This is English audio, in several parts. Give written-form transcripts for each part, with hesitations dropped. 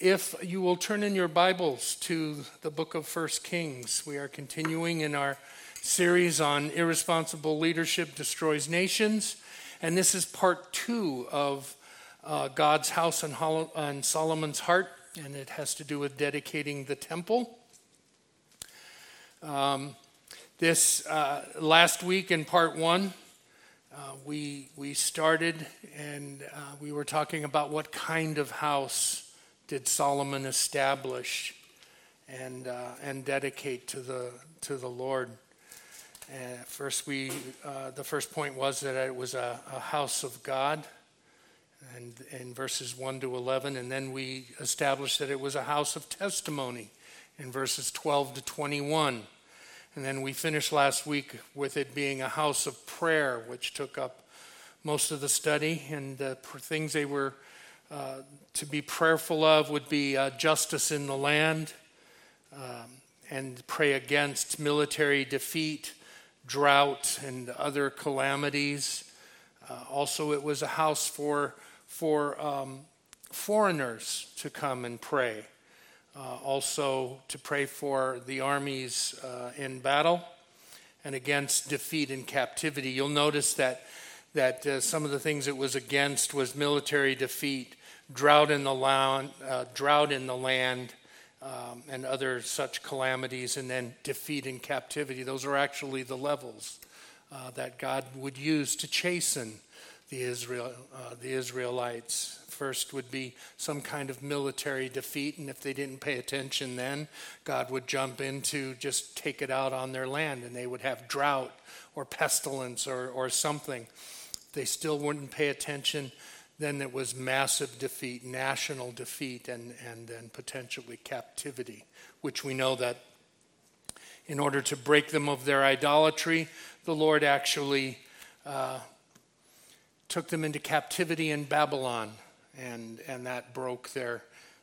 If you will turn in your Bibles to the book of 1 Kings, we are continuing in our series on irresponsible leadership destroys nations, and this is part 2 of God's house and Solomon's heart, and it has to do with dedicating the temple. This last week in part 1, we started and we were talking about what kind of house did Solomon establish and dedicate to the Lord. First, the first point was that it was a house of God, and in verses 1 to 11, and then we established that it was a house of testimony in verses 12 to 21. And then we finished last week with it being a house of prayer, which took up most of the study. And the things they were to be prayerful of would be justice in the land, and pray against military defeat, drought, and other calamities. Also, it was a house for foreigners to come and pray. Also to pray for the armies in battle and against defeat and captivity. You'll notice that some of the things it was against was military defeat, drought in the land, and other such calamities, and then defeat and captivity. Those are actually the levels that God would use to chasten the Israelites. First would be some kind of military defeat, and if they didn't pay attention then, God would jump in to just take it out on their land, and they would have drought or pestilence or something. If they still wouldn't pay attention, then it was massive defeat, national defeat, and then potentially captivity, which we know that in order to break them of their idolatry, the Lord actually took them into captivity in Babylon, and that broke their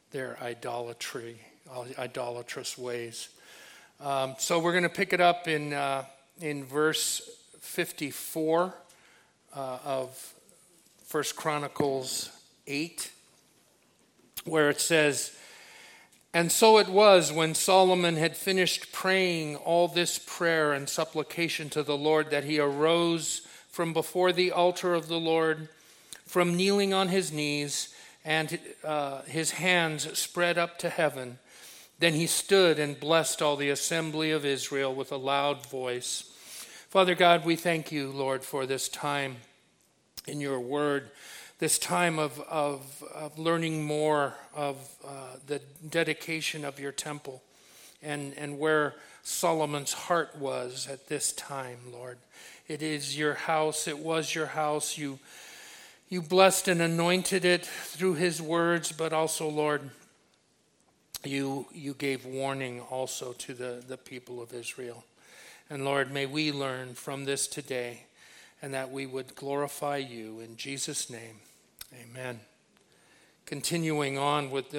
idolatrous ways. So we're going to pick it up in verse 54 of 1 Chronicles 8, where it says, "And so it was when Solomon had finished praying all this prayer and supplication to the Lord that he arose from before the altar of the Lord, from kneeling on his knees, and his hands spread up to heaven. Then he stood and blessed all the assembly of Israel with a loud voice." Father God, we thank you, Lord, for this time in your word, this time of learning more of the dedication of your temple and where Solomon's heart was at this time, Lord. It is your house. It was your house. You blessed and anointed it through his words, but also, Lord, you gave warning also to the people of Israel. And Lord, may we learn from this today, and that we would glorify you in Jesus' name. Amen. Continuing on with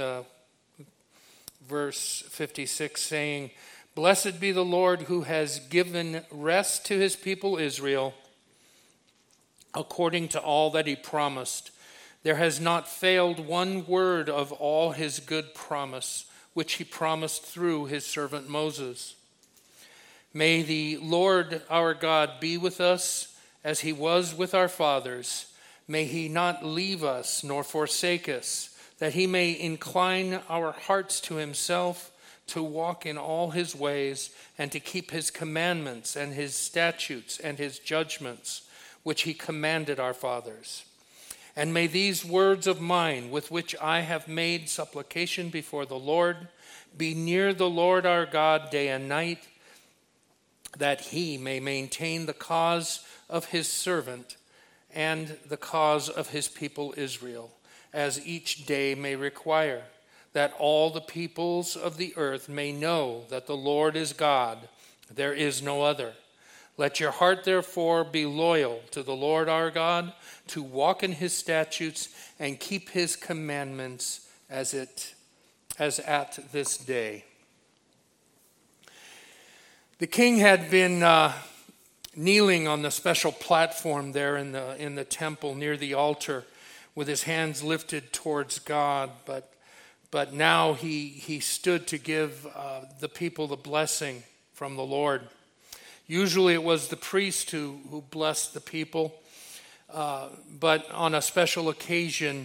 verse 56, saying, "Blessed be the Lord who has given rest to his people Israel, according to all that he promised. There has not failed one word of all his good promise, which he promised through his servant Moses. May the Lord our God be with us as he was with our fathers. May he not leave us nor forsake us, that he may incline our hearts to himself, to walk in all his ways, and to keep his commandments and his statutes and his judgments, which he commanded our fathers. And may these words of mine, with which I have made supplication before the Lord, be near the Lord our God day and night, that he may maintain the cause of his servant and the cause of his people Israel, as each day may require, that all the peoples of the earth may know that the Lord is God, there is no other. Let your heart therefore be loyal to the Lord our God, to walk in his statutes and keep his commandments as at this day." The king had been kneeling on the special platform there in the temple near the altar with his hands lifted towards God, but but now he stood to give the people the blessing from the Lord. Usually it was the priest who blessed the people, but on a special occasion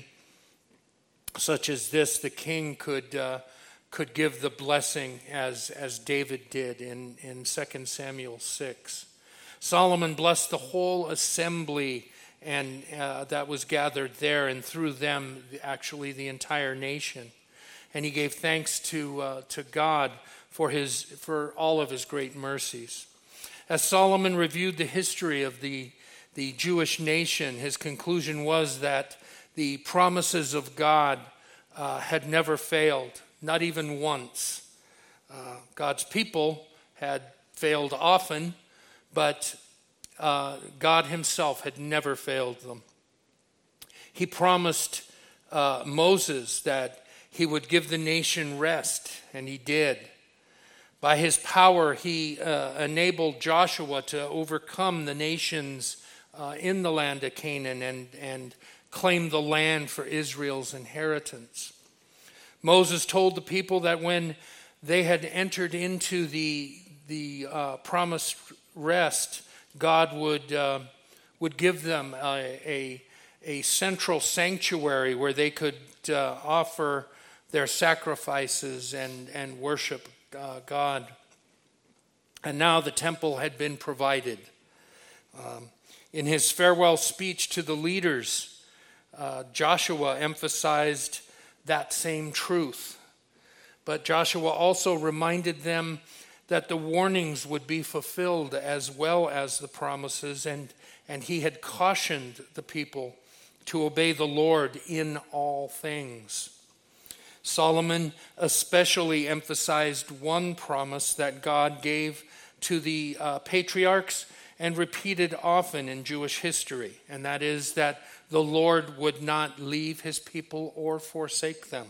such as this, the king could give the blessing as David did in 2 Samuel 6. Solomon blessed the whole assembly and that was gathered there, and through them, actually the entire nation. And he gave thanks to God for all of his great mercies. As Solomon reviewed the history of the Jewish nation, his conclusion was that the promises of God had never failed, not even once. God's people had failed often, but God himself had never failed them. He promised Moses that he would give the nation rest, and he did. By his power, he enabled Joshua to overcome the nations in the land of Canaan and claim the land for Israel's inheritance. Moses told the people that when they had entered into the promised rest, God would give them a central sanctuary where they could offer their sacrifices and worship God. And now the temple had been provided. In his farewell speech to the leaders, Joshua emphasized that same truth. But Joshua also reminded them that the warnings would be fulfilled as well as the promises, and he had cautioned the people to obey the Lord in all things. Solomon especially emphasized one promise that God gave to the patriarchs and repeated often in Jewish history, and that is that the Lord would not leave his people or forsake them.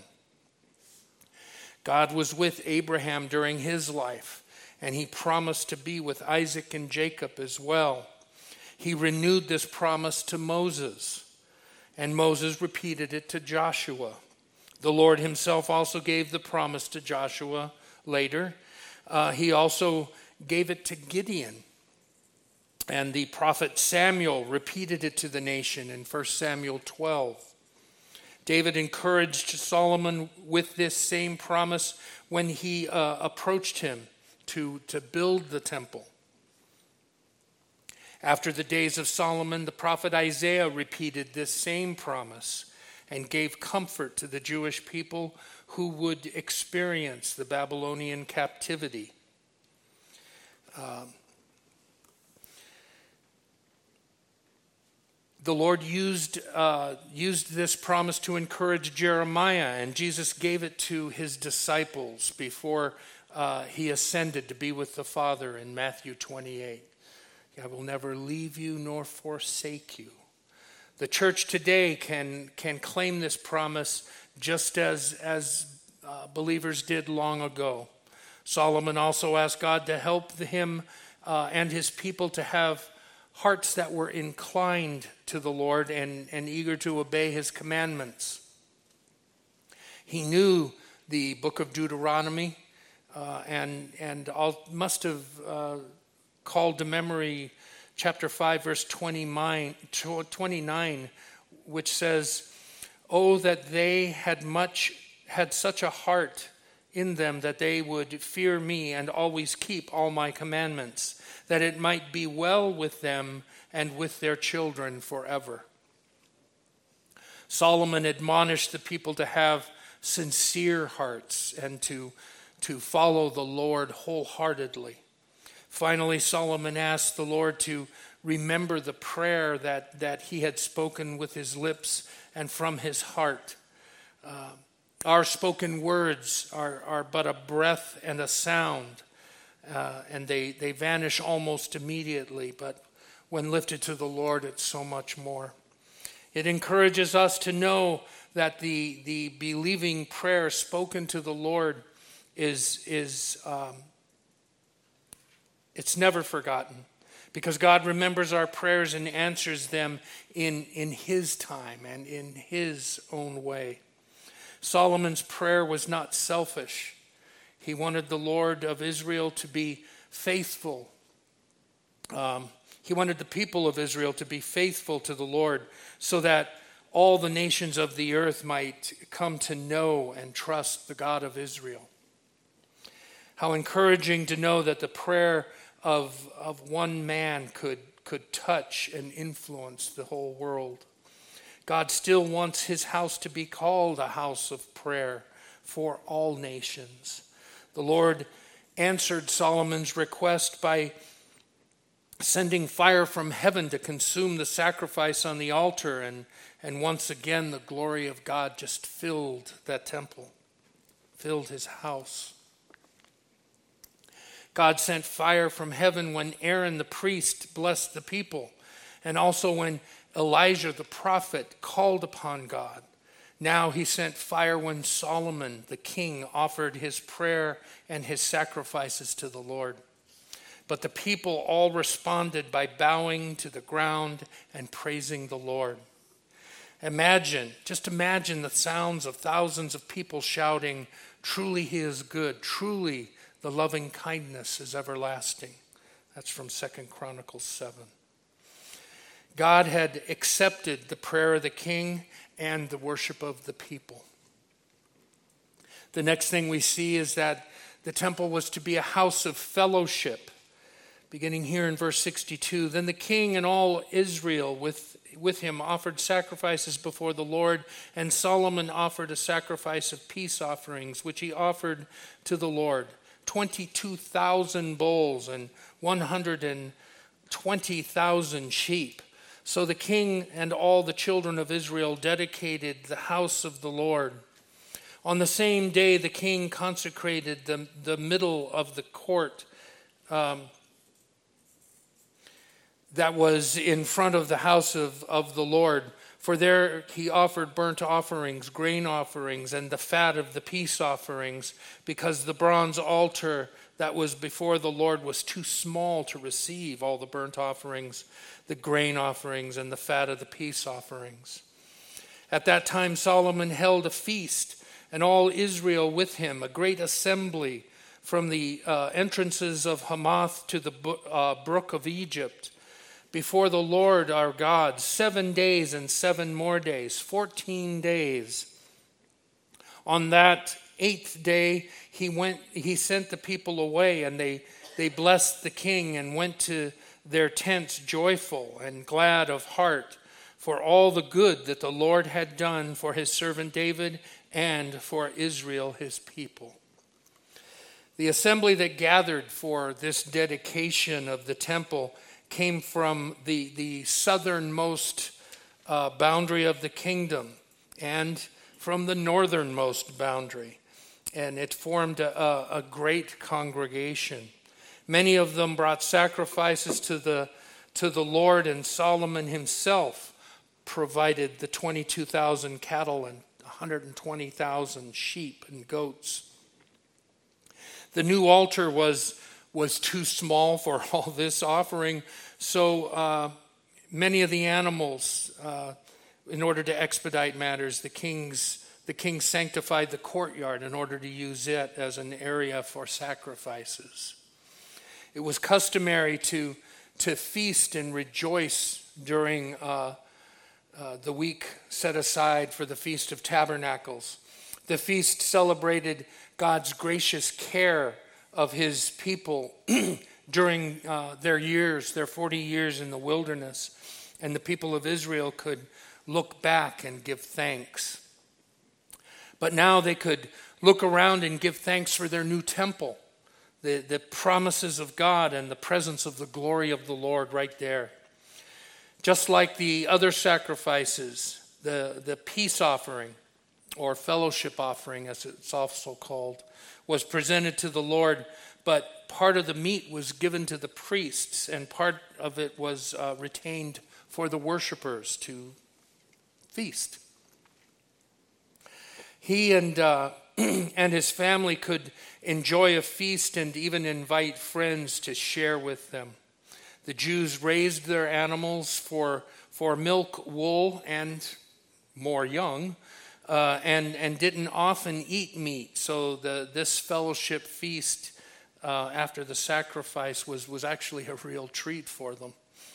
God was with Abraham during his life, and he promised to be with Isaac and Jacob as well. He renewed this promise to Moses, and Moses repeated it to Joshua. The Lord himself also gave the promise to Joshua later. He also gave it to Gideon. And the prophet Samuel repeated it to the nation in 1 Samuel 12. David encouraged Solomon with this same promise when he approached him to build the temple. After the days of Solomon, the prophet Isaiah repeated this same promise and gave comfort to the Jewish people who would experience the Babylonian captivity. The Lord used this promise to encourage Jeremiah, and Jesus gave it to his disciples before he ascended to be with the Father in Matthew 28. I will never leave you nor forsake you. The church today can claim this promise just as believers did long ago. Solomon also asked God to help him and his people to have hearts that were inclined to the Lord and eager to obey his commandments. He knew the book of Deuteronomy and must have called to memory chapter 5, verse 29, which says, "Oh, that they had such a heart in them that they would fear me and always keep all my commandments, that it might be well with them and with their children forever." Solomon admonished the people to have sincere hearts and to follow the Lord wholeheartedly. Finally, Solomon asked the Lord to remember the prayer that he had spoken with his lips and from his heart. Our spoken words are but a breath and a sound, and they vanish almost immediately, but when lifted to the Lord, it's so much more. It encourages us to know that the believing prayer spoken to the Lord is it's never forgotten, because God remembers our prayers and answers them in his time and in his own way. Solomon's prayer was not selfish. He wanted the Lord of Israel to be faithful. He wanted the people of Israel to be faithful to the Lord so that all the nations of the earth might come to know and trust the God of Israel. How encouraging to know that the prayer of one man could touch and influence the whole world. God still wants his house to be called a house of prayer for all nations. The Lord answered Solomon's request by sending fire from heaven to consume the sacrifice on the altar, and once again the glory of God just filled that temple, filled his house. God sent fire from heaven when Aaron the priest blessed the people, and also when Elijah the prophet called upon God. Now he sent fire when Solomon the king offered his prayer and his sacrifices to the Lord. But the people all responded by bowing to the ground and praising the Lord. Just imagine the sounds of thousands of people shouting, "Truly he is good, truly the loving kindness is everlasting." That's from 2 Chronicles 7. God had accepted the prayer of the king and the worship of the people. The next thing we see is that the temple was to be a house of fellowship. Beginning here in verse 62, then the king and all Israel with him offered sacrifices before the Lord, and Solomon offered a sacrifice of peace offerings, which he offered to the Lord, 22,000 bulls and 120,000 sheep. So the king and all the children of Israel dedicated the house of the Lord. On the same day, the king consecrated the middle of the court that was in front of the house of the Lord. For there he offered burnt offerings, grain offerings, and the fat of the peace offerings, because the bronze altar that was before the Lord was too small to receive all the burnt offerings, the grain offerings, and the fat of the peace offerings. At that time Solomon held a feast, and all Israel with him, a great assembly from the entrances of Hamath to the brook of Egypt, before the Lord our God, 7 days and 7 more days, 14 days. On that 8th day, he sent the people away, and they blessed the king and went to their tents joyful and glad of heart for all the good that the Lord had done for his servant David and for Israel his people. The assembly that gathered for this dedication of the temple came from the southernmost boundary of the kingdom and from the northernmost boundary. And it formed a great congregation. Many of them brought sacrifices to the Lord, and Solomon himself provided the 22,000 cattle and 120,000 sheep and goats. The new altar was too small for all this offering, so many of the animals, in order to expedite matters, the king sanctified the courtyard in order to use it as an area for sacrifices. It was customary to feast and rejoice during the week set aside for the Feast of Tabernacles. The feast celebrated God's gracious care of his people during their 40 years in the wilderness, and the people of Israel could look back and give thanks. But now they could look around and give thanks for their new temple, the promises of God and the presence of the glory of the Lord right there. Just like the other sacrifices, the peace offering, or fellowship offering as it's also called, was presented to the Lord, but part of the meat was given to the priests, and part of it was retained for the worshipers to feast. He and his family could enjoy a feast and even invite friends to share with them. The Jews raised their animals for milk, wool, and more young and didn't often eat meat. So this fellowship feast after the sacrifice was actually a real treat for them.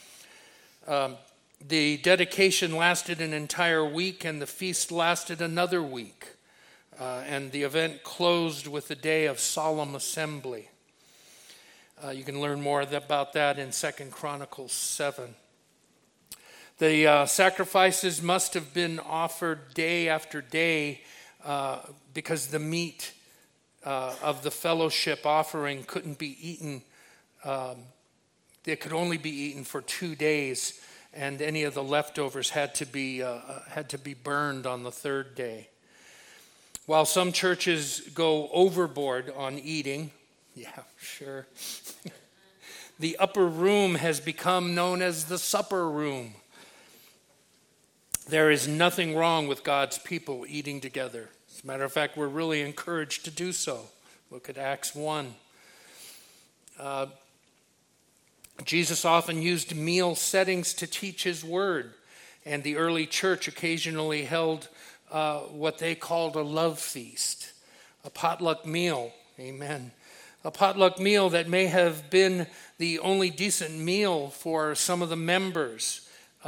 The dedication lasted an entire week, and the feast lasted another week. And the event closed with a day of solemn assembly. You can learn more about that in 2 Chronicles 7. The sacrifices must have been offered day after day because the meat of the fellowship offering couldn't be eaten. It could only be eaten for 2 days, and any of the leftovers had to be burned on the third day. While some churches go overboard on eating, yeah, sure, the upper room has become known as the supper room. There is nothing wrong with God's people eating together. As a matter of fact, we're really encouraged to do so. Look at Acts 1. Jesus often used meal settings to teach his word, and the early church occasionally held what they called a love feast, a potluck meal. Amen. A potluck meal that may have been the only decent meal for some of the members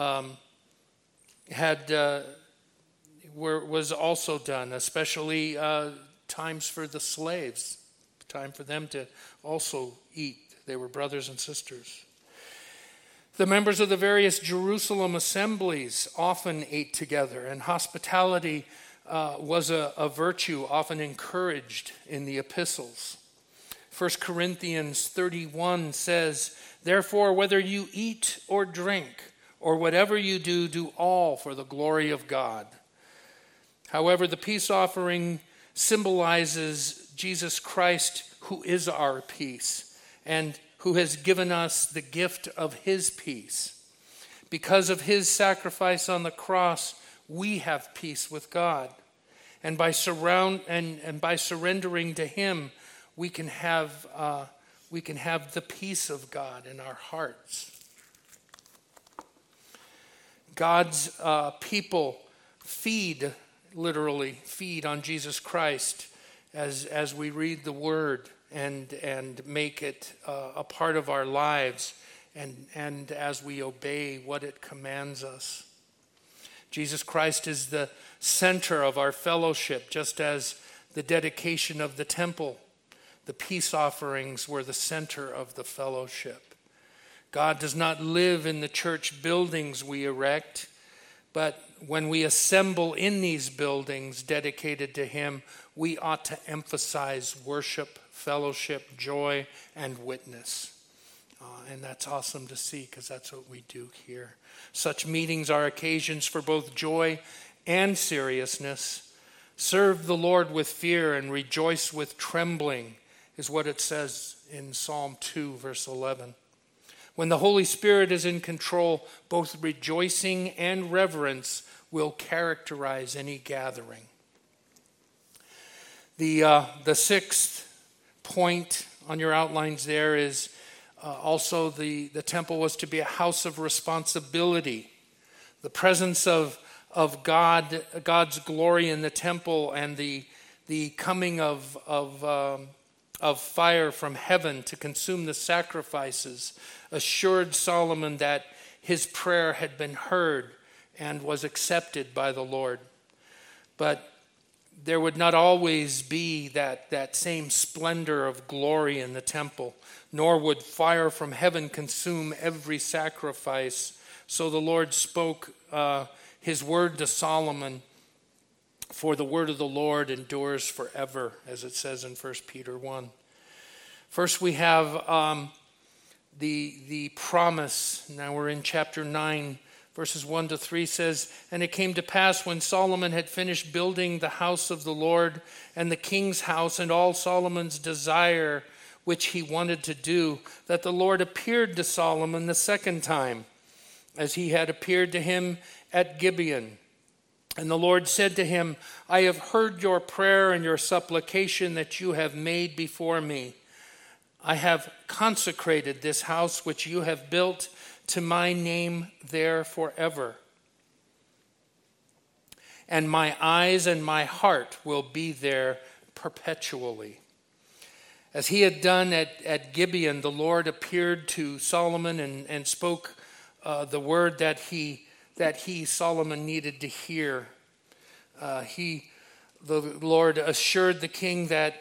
was also done, especially times for the slaves, time for them to also eat. They were brothers and sisters. The members of the various Jerusalem assemblies often ate together, and hospitality was a virtue often encouraged in the epistles. 1 Corinthians 31 says, "Therefore, whether you eat or drink, or whatever you do, do all for the glory of God." However, the peace offering symbolizes Jesus Christ, who is our peace, and who has given us the gift of his peace. Because of his sacrifice on the cross, we have peace with God. And by surrendering to him, we can have the peace of God in our hearts. God's people literally feed on Jesus Christ as we read the word and make it a part of our lives and as we obey what it commands us. Jesus Christ is the center of our fellowship, just as the dedication of the temple, the peace offerings were the center of the fellowship. God does not live in the church buildings we erect, but when we assemble in these buildings dedicated to him, we ought to emphasize worship, fellowship, joy, and witness. And that's awesome to see, because that's what we do here. Such meetings are occasions for both joy and seriousness. Serve the Lord with fear and rejoice with trembling, is what it says in Psalm 2, verse 11. When the Holy Spirit is in control, both rejoicing and reverence will characterize any gathering. The sixth point on your outlines there is also the temple was to be a house of responsibility. The presence of God's glory in the temple and the coming of fire from heaven to consume the sacrifices assured Solomon that his prayer had been heard and was accepted by the Lord. But there would not always be that same splendor of glory in the temple, nor would fire from heaven consume every sacrifice. So the Lord spoke his word to Solomon, for the word of the Lord endures forever, as it says in 1 Peter 1. First we have the promise. Now we're in chapter 9, verses 1 to 3 says, "And it came to pass when Solomon had finished building the house of the Lord and the king's house and all Solomon's desire which he wanted to do, that the Lord appeared to Solomon the second time, as he had appeared to him at Gibeon. And the Lord said to him, I have heard your prayer and your supplication that you have made before me. I have consecrated this house which you have built to my name there forever. and my eyes and my heart will be there perpetually. As he had done at Gibeon, the Lord appeared to Solomon and spoke the word that Solomon, needed to hear. The Lord assured the king that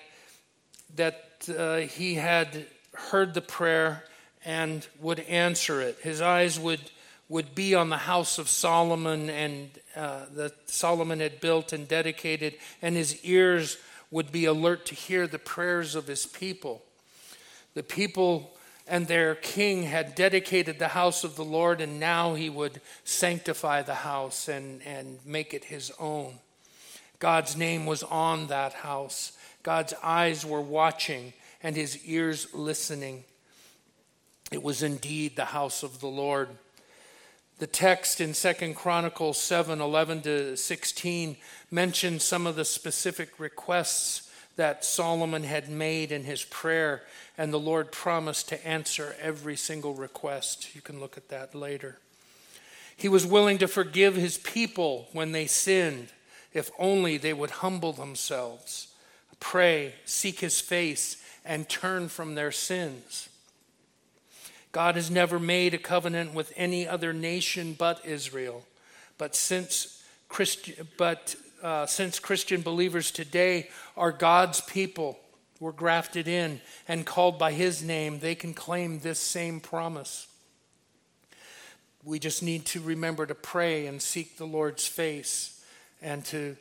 he had heard the prayer and would answer it. His eyes would be on the house of Solomon and that Solomon had built and dedicated, and his ears would be alert to hear the prayers of his people. The people and their king had dedicated the house of the Lord, and now he would sanctify the house and make it his own. God's name was on that house. God's eyes were watching and his ears listening. It was indeed the house of the Lord. The text in 2 Chronicles 7:11-16 mentions some of the specific requests that Solomon had made in his prayer, and the Lord promised to answer every single request. You can look at that later. He was willing to forgive his people when they sinned, if only they would humble themselves, pray, seek his face, and turn from their sins. God has never made a covenant with any other nation but Israel. But since Christian believers today are God's people, were grafted in and called by his name, they can claim this same promise. We just need to remember to pray and seek the Lord's face and to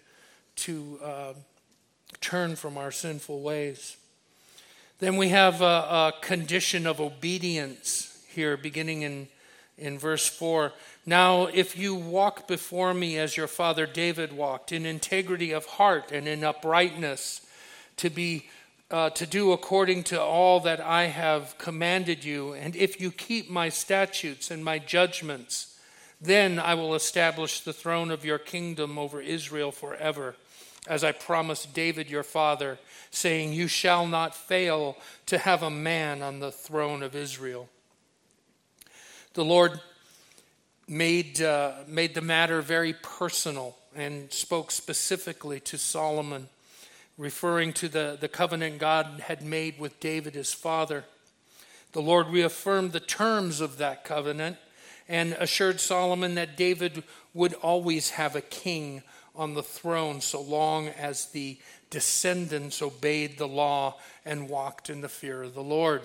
turn from our sinful ways. Then we have a condition of obedience here, beginning in verse 4. Now, if you walk before me as your father David walked, in integrity of heart and in uprightness, to do according to all that I have commanded you, and if you keep my statutes and my judgments, then I will establish the throne of your kingdom over Israel forever, as I promised David your father, saying, you shall not fail to have a man on the throne of Israel. The Lord made the matter very personal and spoke specifically to Solomon, referring to the covenant God had made with David his father. The Lord reaffirmed the terms of that covenant and assured Solomon that David would always have a king on the throne so long as the descendants obeyed the law and walked in the fear of the Lord.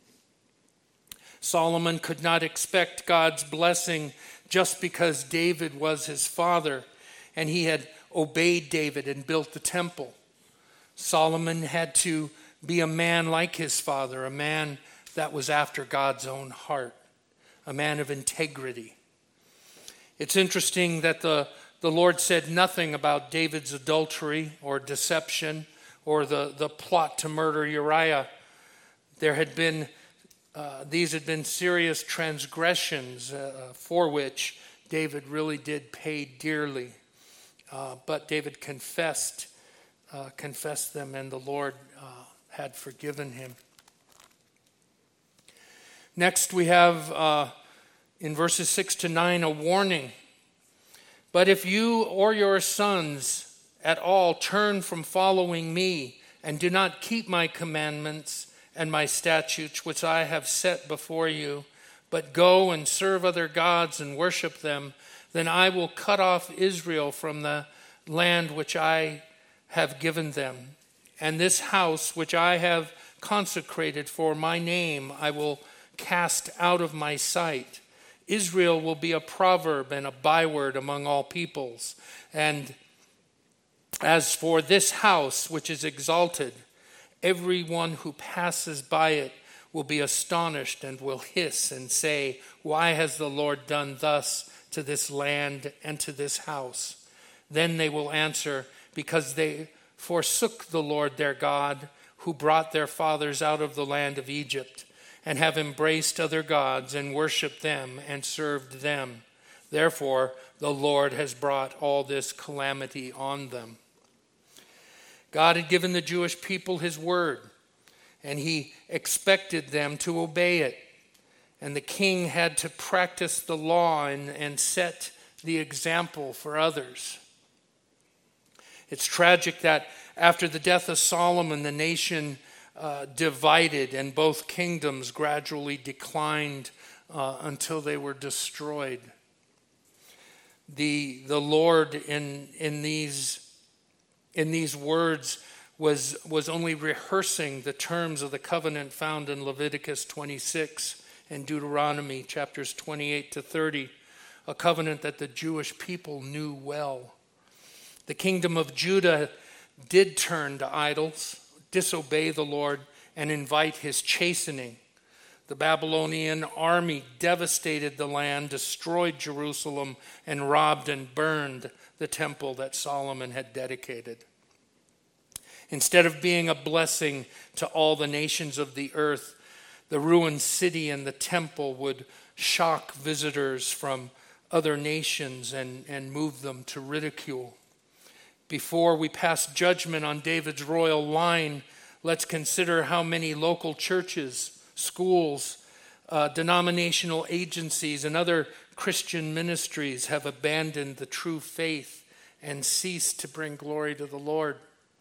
Solomon could not expect God's blessing just because David was his father and he had obeyed David and built the temple. Solomon had to be a man like his father, a man that was after God's own heart, a man of integrity. It's interesting that the Lord said nothing about David's adultery or deception or the plot to murder Uriah. These had been serious transgressions for which David really did pay dearly. But David confessed them, and the Lord had forgiven him. Next we have in verses 6-9 a warning. But if you or your sons at all turn from following me and do not keep my commandments and my statutes which I have set before you, but go and serve other gods and worship them, then I will cut off Israel from the land which I have given them. And this house which I have consecrated for my name I will cast out of my sight. Israel will be a proverb and a byword among all peoples. And as for this house which is exalted, everyone who passes by it will be astonished and will hiss and say, why has the Lord done thus to this land and to this house? Then they will answer, because they forsook the Lord their God, who brought their fathers out of the land of Egypt, and have embraced other gods and worshipped them and served them. Therefore, the Lord has brought all this calamity on them. God had given the Jewish people his word, and he expected them to obey it. And the king had to practice the law and set the example for others. It's tragic that after the death of Solomon, the nation divided and both kingdoms gradually declined until they were destroyed. The Lord in these words was only rehearsing the terms of the covenant found in Leviticus 26 and Deuteronomy chapters 28 to 30, a covenant that the Jewish people knew well. The kingdom of Judah did turn to idols, disobey the Lord, and invite his chastening. The Babylonian army devastated the land, destroyed Jerusalem, and robbed and burned the temple that Solomon had dedicated. Instead of being a blessing to all the nations of the earth, the ruined city and the temple would shock visitors from other nations and move them to ridicule. Before we pass judgment on David's royal line, let's consider how many local churches, schools, denominational agencies, and other Christian ministries have abandoned the true faith and ceased to bring glory to the Lord.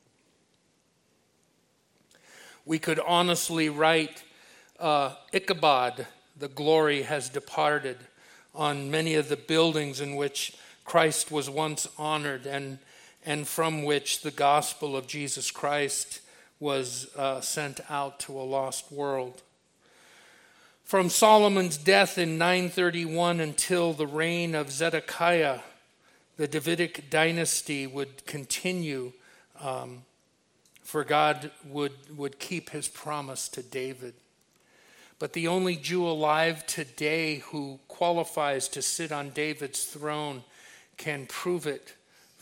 We could honestly write Ichabod, the glory has departed, on many of the buildings in which Christ was once honored and from which the gospel of Jesus Christ was sent out to a lost world. From Solomon's death in 931 until the reign of Zedekiah, the Davidic dynasty would continue, for God would keep his promise to David. But the only Jew alive today who qualifies to sit on David's throne can prove it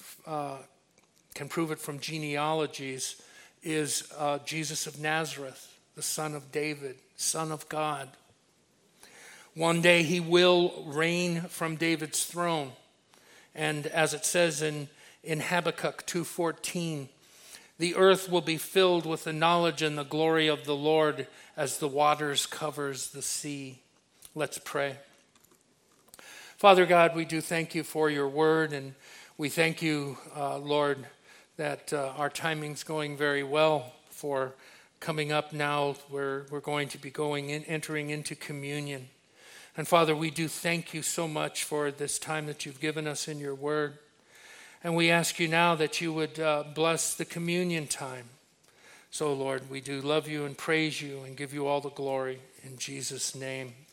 from genealogies is Jesus of Nazareth, the son of David, son of God. One day he will reign from David's throne. And as it says in Habakkuk 2:14, the earth will be filled with the knowledge and the glory of the Lord as the waters covers the sea. Let's pray. Father God, we do thank you for your word, and we thank you, Lord, that our timing's going very well for coming up now. We're going to be entering into communion. And Father, we do thank you so much for this time that you've given us in your word. And we ask you now that you would bless the communion time. So, Lord, we do love you and praise you and give you all the glory in Jesus' name.